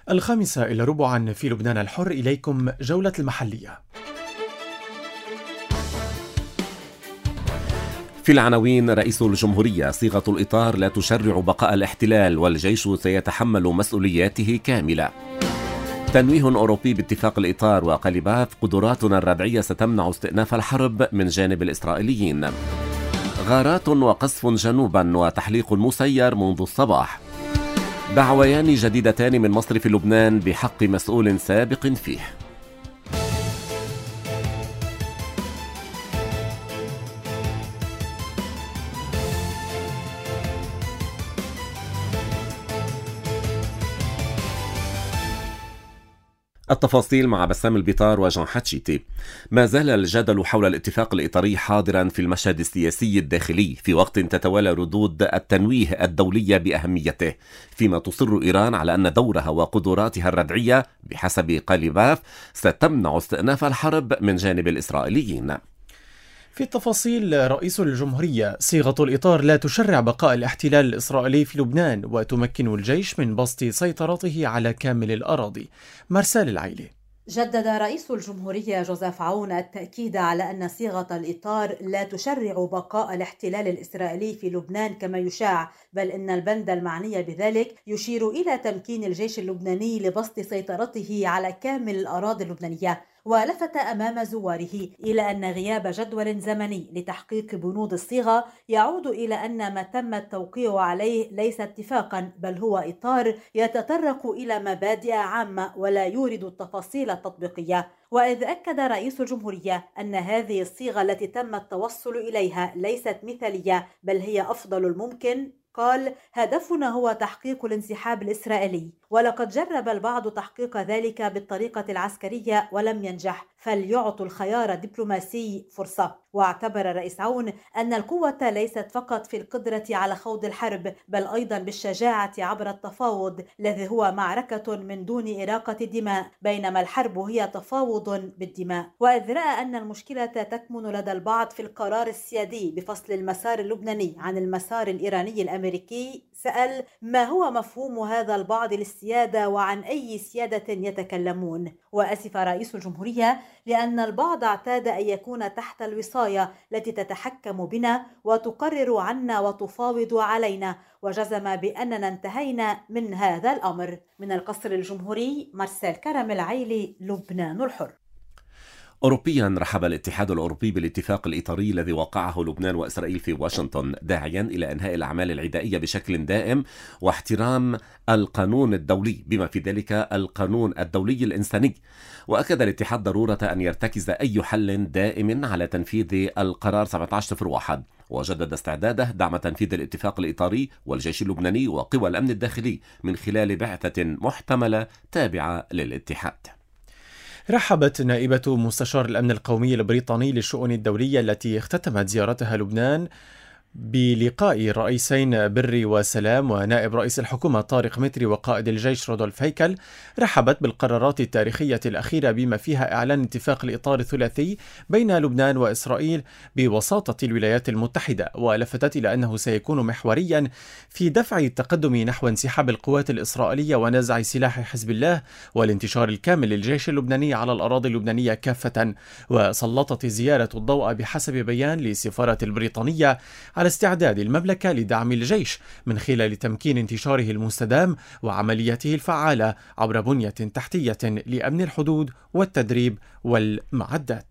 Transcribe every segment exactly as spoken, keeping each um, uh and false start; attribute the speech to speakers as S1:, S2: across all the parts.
S1: الخامسة إلى ربعا في لبنان الحر، إليكم جولة المحلية.
S2: في العناوين: رئيس الجمهورية: صيغة الإطار لا تشرع بقاء الاحتلال والجيش سيتحمل مسؤولياته كاملة. تنويه أوروبي باتفاق الإطار وقلباف: قدراتنا الردعية ستمنع استئناف الحرب من جانب الإسرائيليين. غارات وقصف جنوبا وتحليق مسير منذ الصباح. دعويان جديدتان من مصرف لبنان بحق مسؤول سابق فيه. التفاصيل مع بسام البيطار وجان حتشيتي. ما زال الجدل حول الاتفاق الإطاري حاضرا في المشهد السياسي الداخلي في وقت تتوالى ردود التنويه الدولية بأهميته، فيما تصر إيران على أن دورها وقدراتها الردعية بحسب قلباف ستمنع استئناف الحرب من جانب الإسرائيليين.
S1: في التفاصيل: رئيس الجمهورية: صيغة الإطار لا تشرع بقاء الاحتلال الإسرائيلي في لبنان وتمكن الجيش من بسط سيطرته على كامل الأراضي. مرسال العيلي.
S3: جدد رئيس الجمهورية جوزيف عون التأكيد على أن صيغة الإطار لا تشرع بقاء الاحتلال الإسرائيلي في لبنان كما يشاع، بل إن البند المعني بذلك يشير إلى تمكين الجيش اللبناني لبسط سيطرته على كامل الأراضي اللبنانية. ولفت أمام زواره إلى أن غياب جدول زمني لتحقيق بنود الصيغة يعود إلى أن ما تم التوقيع عليه ليس اتفاقا، بل هو إطار يتطرق إلى مبادئ عامة ولا يورد التفاصيل التطبيقية. وإذ أكد رئيس الجمهورية أن هذه الصيغة التي تم التوصل إليها ليست مثالية بل هي أفضل الممكن، قال: هدفنا هو تحقيق الانسحاب الإسرائيلي، ولقد جرب البعض تحقيق ذلك بالطريقة العسكرية ولم ينجح، فليعطوا الخيار الدبلوماسي فرصة. واعتبر الرئيس عون أن القوة ليست فقط في القدرة على خوض الحرب بل أيضا بالشجاعة عبر التفاوض، الذي هو معركة من دون إراقة الدماء، بينما الحرب هي تفاوض بالدماء. وإذ رأى أن المشكلة تكمن لدى البعض في القرار السيادي بفصل المسار اللبناني عن المسار الإيراني الأمريكي، سأل: ما هو مفهوم هذا البعض للسيادة وعن أي سيادة يتكلمون؟ وأسف رئيس الجمهورية لأن البعض اعتاد أن يكون تحت الوصاية التي تتحكم بنا وتقرر عنا وتفاوض علينا، وجزم بأننا انتهينا من هذا الأمر. من القصر الجمهوري، مرسال كرم العيلي، لبنان الحر.
S2: أوروبيا: رحب الاتحاد الأوروبي بالاتفاق الإطاري الذي وقعه لبنان وإسرائيل في واشنطن، داعيا إلى إنهاء الأعمال العدائية بشكل دائم واحترام القانون الدولي بما في ذلك القانون الدولي الإنساني. وأكد الاتحاد ضرورة أن يرتكز أي حل دائم على تنفيذ القرار سبعة عشر صفر واحد، وجدد استعداده دعم تنفيذ الاتفاق الإطاري والجيش اللبناني وقوى الأمن الداخلي من خلال بعثة محتملة تابعة للاتحاد.
S1: رحبت نائبة مستشار الأمن القومي البريطاني للشؤون الدولية التي اختتمت زيارتها لبنان بلقاء الرئيسين بري وسلام ونائب رئيس الحكومة طارق متري وقائد الجيش رودولف هيكل، رحبت بالقرارات التاريخية الأخيرة بما فيها إعلان اتفاق الإطار الثلاثي بين لبنان وإسرائيل بوساطة الولايات المتحدة، ولفتت إلى أنه سيكون محوريا في دفع التقدم نحو انسحاب القوات الإسرائيلية ونزع سلاح حزب الله والانتشار الكامل للجيش اللبناني على الأراضي اللبنانية كافة. وسلطت الزيارة الضوء بحسب بيان للسفارة البريطانية على استعداد المملكة لدعم الجيش من خلال تمكين انتشاره المستدام وعملياته الفعالة عبر بنية تحتية لأمن الحدود والتدريب والمعدات.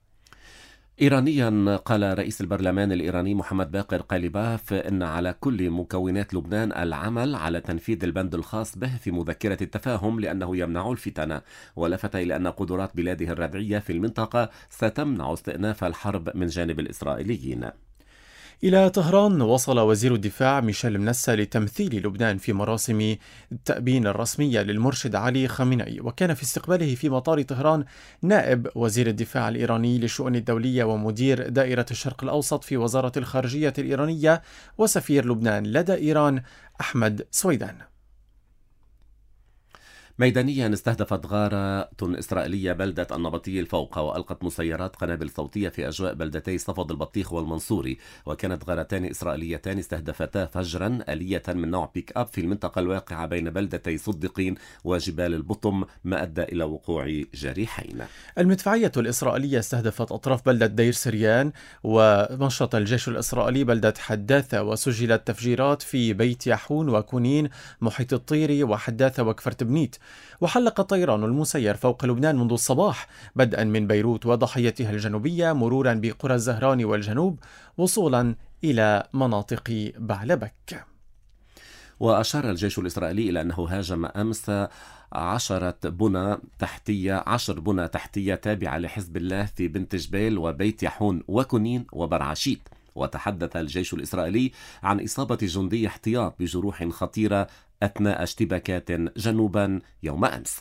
S2: إيرانيا: قال رئيس البرلمان الإيراني محمد باقر قالباف إن على كل مكونات لبنان العمل على تنفيذ البند الخاص به في مذكرة التفاهم لأنه يمنع الفتن، ولفت إلى أن قدرات بلاده الردعية في المنطقة ستمنع استئناف الحرب من جانب الإسرائيليين.
S1: إلى طهران وصل وزير الدفاع ميشيل منسى لتمثيل لبنان في مراسم التأبين الرسمية للمرشد علي خامنئي، وكان في استقباله في مطار طهران نائب وزير الدفاع الإيراني للشؤون الدولية ومدير دائرة الشرق الأوسط في وزارة الخارجية الإيرانية وسفير لبنان لدى إيران أحمد سويدان.
S2: ميدانيا استهدفت غارة إسرائيلية بلدة النبطي الفوقة وألقت مسيرات قنابل صوتية في أجواء بلدتي صفد البطيخ والمنصوري. وكانت غارتان إسرائيليتان استهدفتا فجرا آلية من نوع بيك أب في المنطقة الواقعة بين بلدتي صدقين وجبال البطم، ما أدى إلى وقوع جريحين.
S1: المدفعية الإسرائيلية استهدفت أطراف بلدة دير سريان، ومشط الجيش الإسرائيلي بلدة حداثة، وسجلت تفجيرات في بيت يحون وكونين محيط الطيري وحداثة وكفر بنيت. وحلق الطيران المسير فوق لبنان منذ الصباح بدءا من بيروت وضحيتها الجنوبية مرورا بقرى الزهران والجنوب وصولا إلى مناطق بعلبك.
S2: وأشار الجيش الإسرائيلي إلى أنه هاجم أمس عشرة بنى تحتية عشر بنى تحتية تابعة لحزب الله في بنت جبيل وبيت يحون وكنين وبرعشيت. وتحدث الجيش الإسرائيلي عن إصابة جندي احتياط بجروح خطيرة أثناء اشتباكات جنوبا يوم أمس.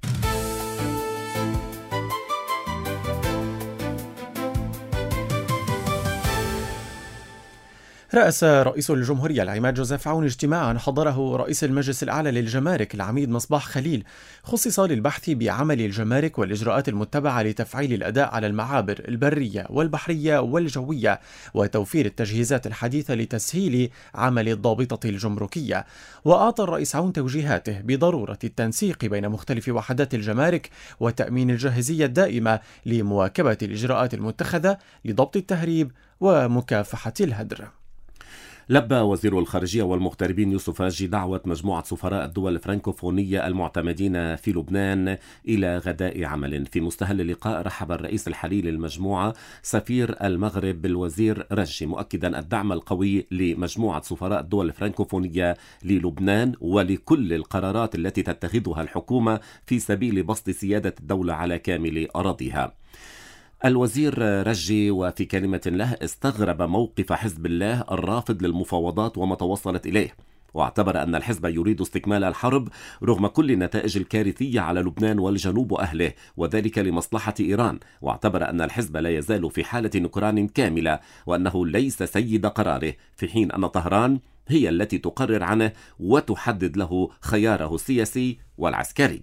S1: رأس رئيس الجمهورية العماد جوزيف عون اجتماعا حضره رئيس المجلس الأعلى للجمارك العميد مصباح خليل، خصص للبحث بعمل الجمارك والإجراءات المتبعة لتفعيل الأداء على المعابر البرية والبحرية والجوية وتوفير التجهيزات الحديثة لتسهيل عمل الضابطة الجمركية. وأعطى الرئيس عون توجيهاته بضرورة التنسيق بين مختلف وحدات الجمارك وتأمين الجاهزية الدائمة لمواكبة الإجراءات المتخذة لضبط التهريب ومكافحة الهدر.
S2: لبى وزير الخارجية والمغتربين يوسف راجي دعوة مجموعة سفراء الدول الفرنكوفونية المعتمدين في لبنان إلى غداء عمل. في مستهل اللقاء رحب الرئيس الحالي للمجموعة سفير المغرب بالوزير راجي، مؤكدا الدعم القوي لمجموعة سفراء الدول الفرنكوفونية للبنان ولكل القرارات التي تتخذها الحكومة في سبيل بسط سيادة الدولة على كامل أراضيها. الوزير رجي وفي كلمة له استغرب موقف حزب الله الرافض للمفاوضات وما توصلت إليه، واعتبر أن الحزب يريد استكمال الحرب رغم كل النتائج الكارثية على لبنان والجنوب وأهله، وذلك لمصلحة إيران. واعتبر أن الحزب لا يزال في حالة نكران كاملة وأنه ليس سيد قراره، في حين أن طهران هي التي تقرر عنه وتحدد له خياره السياسي والعسكري.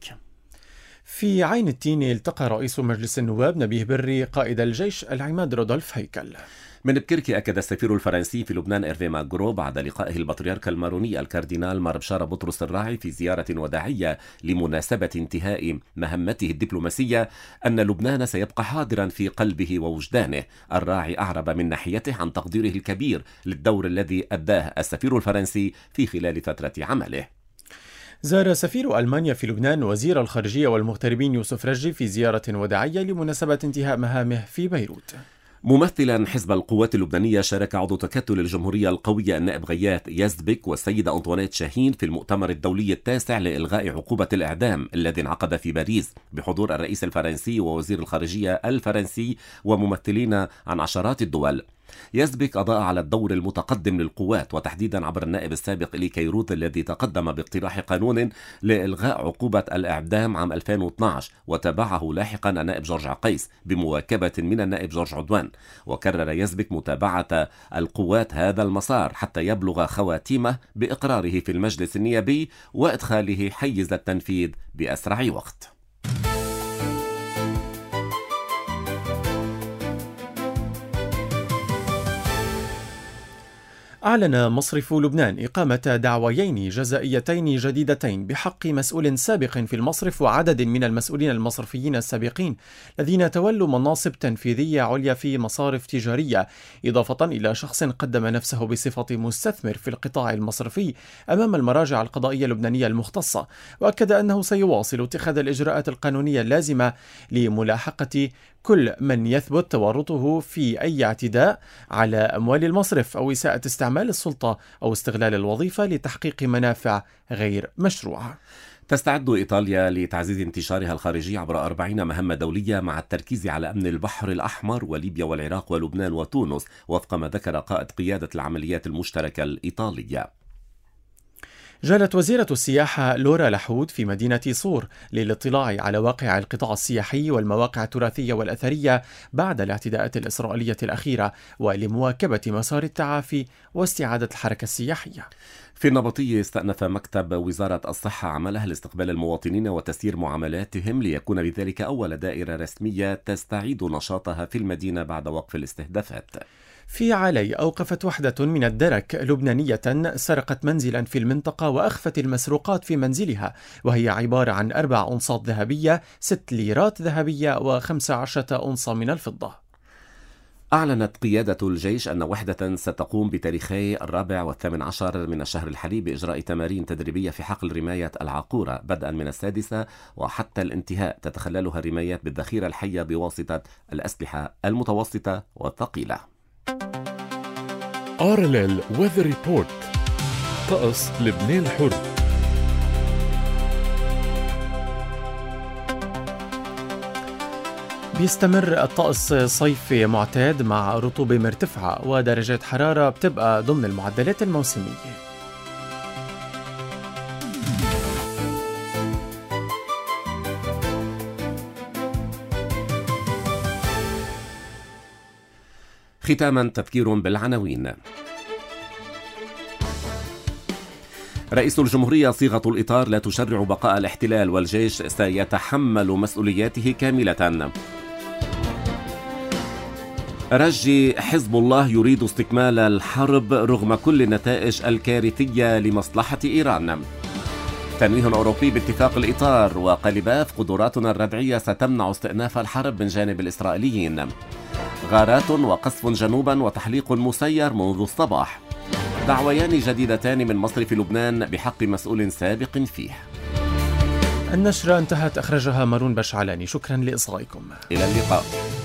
S1: في عين التين التقى رئيس مجلس النواب نبيه بري قائد الجيش العماد رودولف هيكل.
S2: من بكركي أكد السفير الفرنسي في لبنان إيرفي ماغرو بعد لقائه البطريرك الماروني الكاردينال مار بشارة بطرس الراعي في زيارة وداعية لمناسبة انتهاء مهمته الدبلوماسية أن لبنان سيبقى حاضرا في قلبه ووجدانه. الراعي أعرب من ناحيته عن تقديره الكبير للدور الذي أداه السفير الفرنسي في خلال فترة عمله.
S1: زار سفير ألمانيا في لبنان وزير الخارجية والمغتربين يوسف رجي في زيارة وداعية لمناسبة انتهاء مهامه في بيروت.
S2: ممثلا حزب القوات اللبنانية شارك عضو تكتل الجمهورية القوية النائب غياث يزبك والسيدة أنطوانيت شاهين في المؤتمر الدولي التاسع لإلغاء عقوبة الإعدام الذي انعقد في باريس بحضور الرئيس الفرنسي ووزير الخارجية الفرنسي وممثلين عن عشرات الدول. يزبك أضاء على الدور المتقدم للقوات وتحديدا عبر النائب السابق إلي كيروت الذي تقدم باقتراح قانون لإلغاء عقوبة الإعدام عام ألفين واثني عشر، وتابعه لاحقا النائب جورج عقيس بمواكبة من النائب جورج عدوان. وكرر يزبك متابعة القوات هذا المسار حتى يبلغ خواتيمه بإقراره في المجلس النيابي وإدخاله حيز التنفيذ بأسرع وقت.
S1: أعلن مصرف لبنان إقامة دعويين جزائيتين جديدتين بحق مسؤول سابق في المصرف وعدد من المسؤولين المصرفيين السابقين الذين تولوا مناصب تنفيذية عليا في مصارف تجارية، إضافة إلى شخص قدم نفسه بصفة مستثمر في القطاع المصرفي أمام المراجع القضائية اللبنانية المختصة. وأكد أنه سيواصل اتخاذ الإجراءات القانونية اللازمة لملاحقة كل من يثبت تورطه في أي اعتداء على أموال المصرف أو إساءة استعمال السلطة أو استغلال الوظيفة لتحقيق منافع غير مشروعة.
S2: تستعد إيطاليا لتعزيز انتشارها الخارجي عبر أربعين مهمة دولية مع التركيز على أمن البحر الأحمر وليبيا والعراق ولبنان وتونس، وفق ما ذكر قائد قيادة العمليات المشتركة الإيطالية.
S1: جالت وزيرة السياحة لورا لحود في مدينة صور للاطلاع على واقع القطاع السياحي والمواقع التراثية والأثرية بعد الاعتداءات الإسرائيلية الأخيرة، ولمواكبة مسار التعافي واستعادة الحركة السياحية.
S2: في النبطية استأنف مكتب وزارة الصحة عملها لاستقبال المواطنين وتسيير معاملاتهم، ليكون بذلك أول دائرة رسمية تستعيد نشاطها في المدينة بعد وقف الاستهدافات.
S1: في علي أوقفت وحدة من الدرك لبنانية سرقت منزلا في المنطقة وأخفت المسروقات في منزلها، وهي عبارة عن أربع أونصات ذهبية، ست ليرات ذهبية، وخمس عشرة أونصة من الفضة.
S2: أعلنت قيادة الجيش أن وحدة ستقوم بتاريخي الرابع والثامن عشر من الشهر الحالي بإجراء تمارين تدريبية في حقل رماية العقورة بدءا من السادسة وحتى الانتهاء، تتخللها الرمايات بالذخيرة الحية بواسطة الأسلحة المتوسطة والثقيلة.
S4: آر إل إل Weather Report. طقس لبنان الحر.
S1: بيستمر الطقس صيفي معتاد مع رطوبة مرتفعة ودرجات حرارة بتبقى ضمن المعدلات الموسمية.
S2: ختاما تذكير بالعناوين. رئيس الجمهورية: صيغة الإطار لا تشرع بقاء الاحتلال والجيش سيتحمل مسؤولياته كاملة. رجي: حزب الله يريد استكمال الحرب رغم كل النتائج الكارثية لمصلحة إيران. تنويه أوروبي باتفاق الإطار، وقلباف: قدراتنا الردعية ستمنع استئناف الحرب من جانب الإسرائيليين. غارات وقصف جنوبا وتحليق مسير منذ الصباح. دعويان جديدتان من مصر في لبنان بحق مسؤول سابق فيه.
S1: النشرة انتهت، أخرجها مارون بشعلاني. شكرا لإصغائكم.
S2: إلى اللقاء.